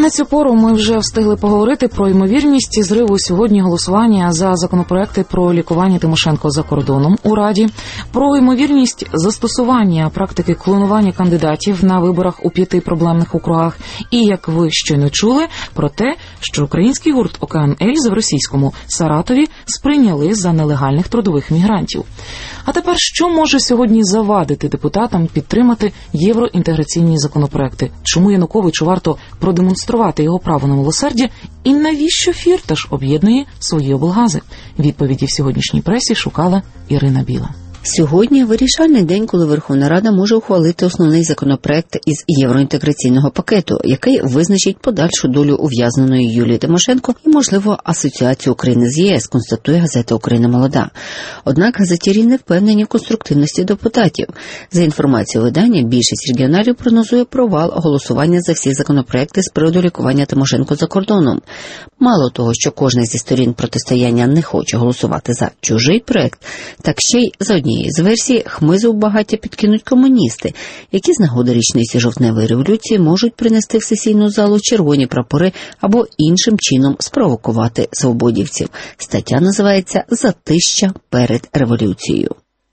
На цю пору ми вже встигли поговорити про ймовірність зриву сьогодні голосування за законопроекти про лікування Тимошенко за кордоном у Раді, про ймовірність застосування практики клонування кандидатів на виборах у 5 проблемних округах і, як ви щойно чули, про те, що український гурт «Океан Ельзи» в російському Саратові сприйняли за нелегальних трудових мігрантів. А тепер, що може сьогодні завадити депутатам підтримати євроінтеграційні законопроекти? Чому Януковичу варто продемонструвати його право на милосердя? І навіщо Фірташ об'єднує свої облгази? Відповіді в сьогоднішній пресі шукала Ірина Біла. Сьогодні вирішальний день, коли Верховна Рада може ухвалити основний законопроект із євроінтеграційного пакету, який визначить подальшу долю ув'язненої Юлії Тимошенко і, можливо, асоціацію України з ЄС, констатує газета «Україна молода». Однак газетярі не впевнені в конструктивності депутатів. За інформацією видання, більшість регіоналів прогнозує провал голосування за всі законопроекти з приводу лікування Тимошенко за кордоном. Мало того, що кожна зі сторін протистояння не хоче голосувати за чужий проект, так ще й за однією з версій хмизу в багаття підкинуть комуністи, які з нагоди річниці жовтневої революції можуть принести в сесійну залу червоні прапори або іншим чином спровокувати свободівців. Стаття називається «Затища перед революцією».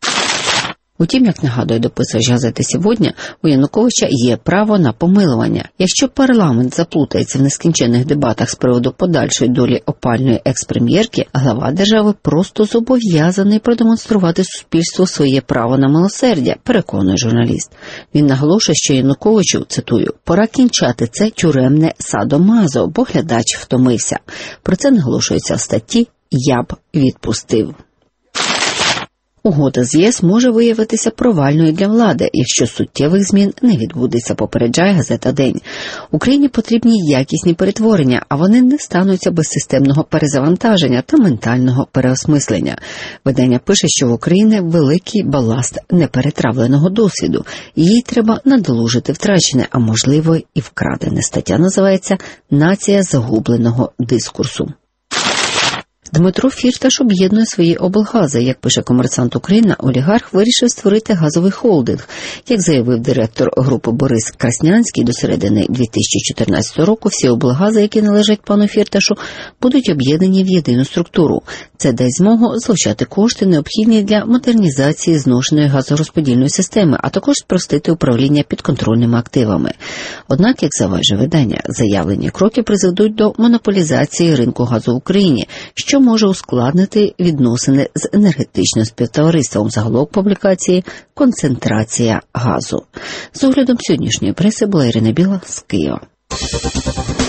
Утім, як нагадує дописувач газети «Сьогодні», у Януковича є право на помилування. Якщо парламент заплутається в нескінченних дебатах з приводу подальшої долі опальної екс-прем'єрки, глава держави просто зобов'язаний продемонструвати суспільству своє право на милосердя, переконує журналіст. Він наголошує, що Януковичу, цитую, «пора кінчати це тюремне садомазо, бо глядач втомився». Про це наголошується в статті «Я б відпустив». Угода з ЄС може виявитися провальною для влади, якщо суттєвих змін не відбудеться, попереджає газета «День». Україні потрібні якісні перетворення, а вони не стануться без системного перезавантаження та ментального переосмислення. Видання пише, що в Україні великий баласт неперетравленого досвіду. Їй треба надолужити втрачене, а можливо і вкрадене. Стаття називається «Нація загубленого дискурсу». Дмитро Фірташ об'єднує свої облгази. Як пише «Комерсант Україна», олігарх вирішив створити газовий холдинг. Як заявив директор групи Борис Краснянський, до середини 2014 року всі облгази, які належать пану Фірташу, будуть об'єднані в єдину структуру. Це дасть змогу залучати кошти, необхідні для модернізації зношеної газорозподільної системи, а також спростити управління підконтрольними активами. Однак, як заважає видання, заявлені кроки призведуть до монополізації ринку газу в Україні, що може ускладнити відносини з енергетичним співтовариством. Заголовок публікації «Концентрація газу». З оглядом сьогоднішньої преси була Ірина Біла з Києва.